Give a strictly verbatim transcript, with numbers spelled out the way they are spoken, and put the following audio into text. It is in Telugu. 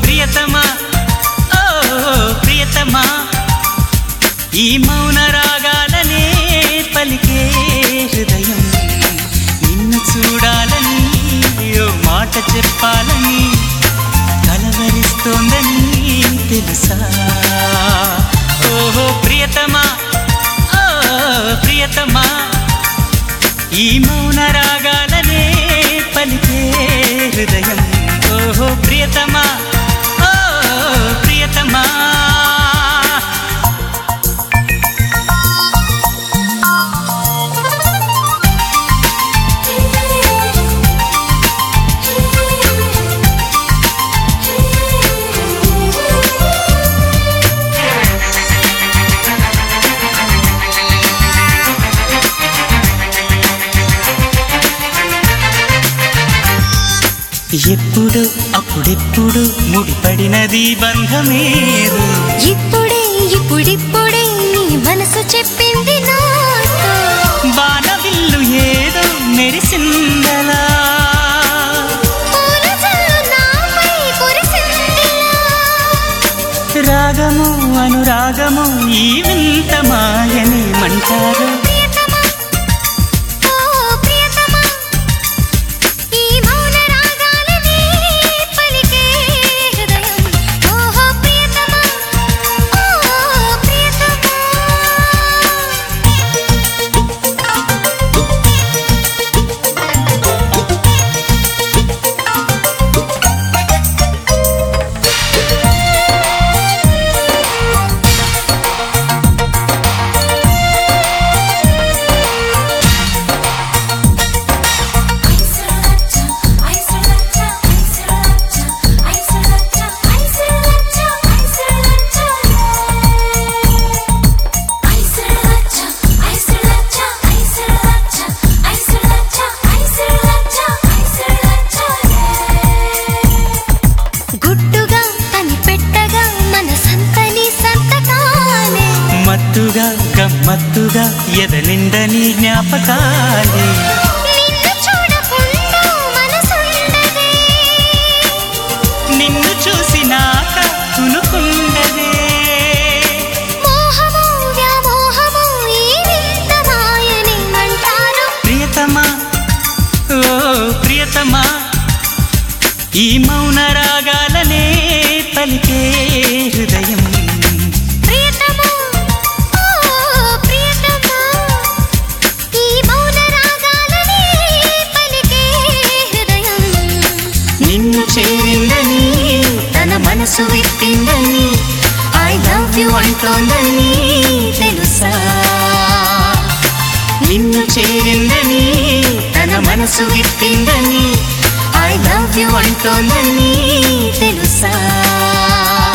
ప్రియతమా ఓ ప్రియతమా ఈ మౌన రాగాలనే పలికే హృదయం నిన్ను చూడాలని ఓ మాట చెప్పాలని కలవరిస్తోందని తెలుసా ఓహో ప్రియతమా ఓ ప్రియతమా ఈ మౌన రాగాలనే పలికే హృదయం ఓహో ప్రియతమా ఓ ప్రియతమా ఎప్పుడు అప్పుడెప్పుడు ముడిపడినది బంధమేదు ఇప్పుడే ఇప్పుడిప్పుడే నీ మనసు చెప్పింది నాతో బాణవిల్లు ఏదో మెరిసిందలా రాగము అనురాగము ఈ వింత మాయనేమంటారు మత్తుగా గమ్మత్తుగా ఎదనిందని జ్ఞాపకాలే నిన్ను చూసినాక తునుకుండదే ప్రియతమా ఓ ప్రియతమా ఈ మౌన రాగాలనే పలికే హృదయం నిన్ను చేరిందని తన మనసు విప్పిందని ఐ లవ్ యు అంటోందని తెలుసా నిన్ను చేరిందని తన మనసు విప్పిందని ఐ లవ్ యు అంటోందని తెలుసా